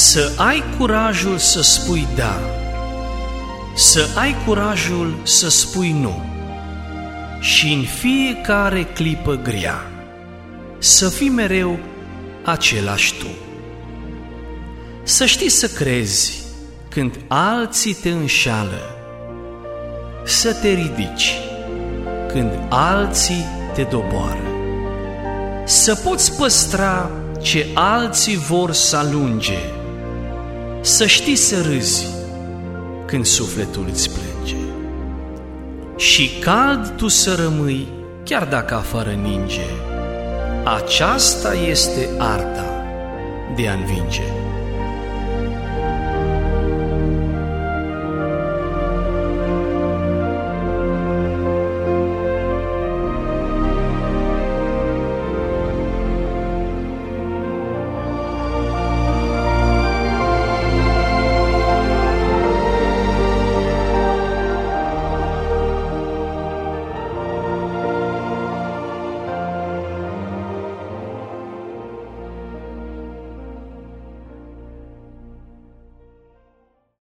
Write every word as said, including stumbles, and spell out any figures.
Să ai curajul să spui da, să ai curajul să spui nu și în fiecare clipă grea să fii mereu același tu. Să știi să crezi când alții te înșală, să te ridici când alții te doboară, să poți păstra ce alții vor să alunge, să știi să râzi când sufletul îți plânge și cald tu să rămâi chiar dacă afară ninge. Aceasta este arta de a învinge.